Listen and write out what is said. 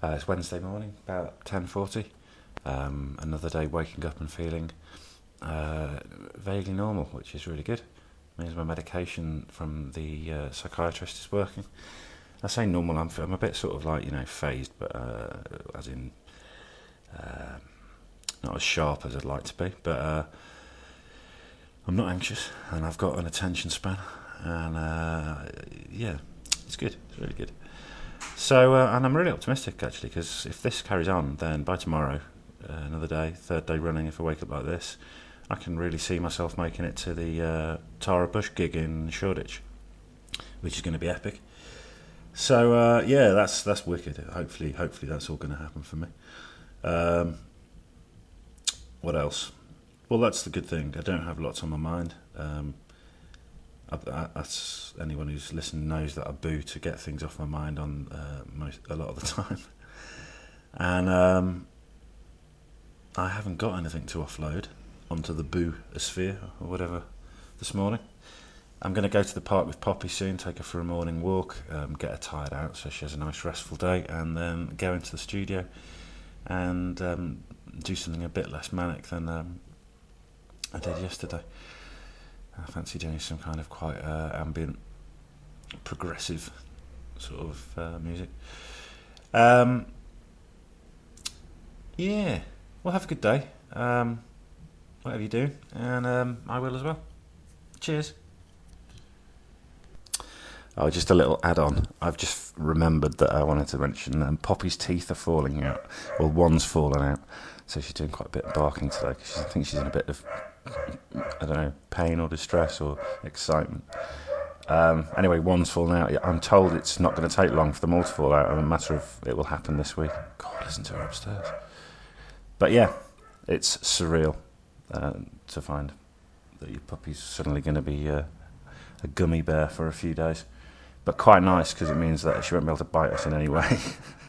It's Wednesday morning, about 10:40. Another day waking up and feeling vaguely normal, which is really good. Means my medication from the psychiatrist is working. I say normal, I'm a bit sort of like, phased, but as in not as sharp as I'd like to be. But I'm not anxious, and I've got an attention span, and yeah, it's good. It's really good. So, and I'm really optimistic actually, because if this carries on, then by tomorrow, another day, third day running, if I wake up like this, I can really see myself making it to the Tara Bush gig in Shoreditch, which is going to be epic. So yeah, that's wicked. Hopefully that's all going to happen for me. What else? Well, that's the good thing. I don't have lots on my mind. That's anyone who's listened knows that I boo to get things off my mind on a lot of the time, and I haven't got anything to offload onto the boo-sphere or whatever this morning. I'm going to go to the park with Poppy soon, take her for a morning walk, get her tired out so she has a nice restful day, and then go into the studio and do something a bit less manic than I did yesterday. I fancy doing some kind of quite ambient, progressive sort of music. Yeah, well, have a good day. Whatever you do, and I will as well. Cheers. Oh, just a little add-on. I've just remembered that I wanted to mention Poppy's teeth are falling out. Well, one's fallen out, so she's doing quite a bit of barking today, because I think she's in a bit of, I don't know, pain or distress or excitement. Anyway, one's fallen out. I'm told it's not going to take long for them all to fall out, and a matter of it will happen this week. God, listen to her upstairs. But yeah, it's surreal to find that your puppy's suddenly going to be a gummy bear for a few days. But quite nice, because it means that she won't be able to bite us in any way.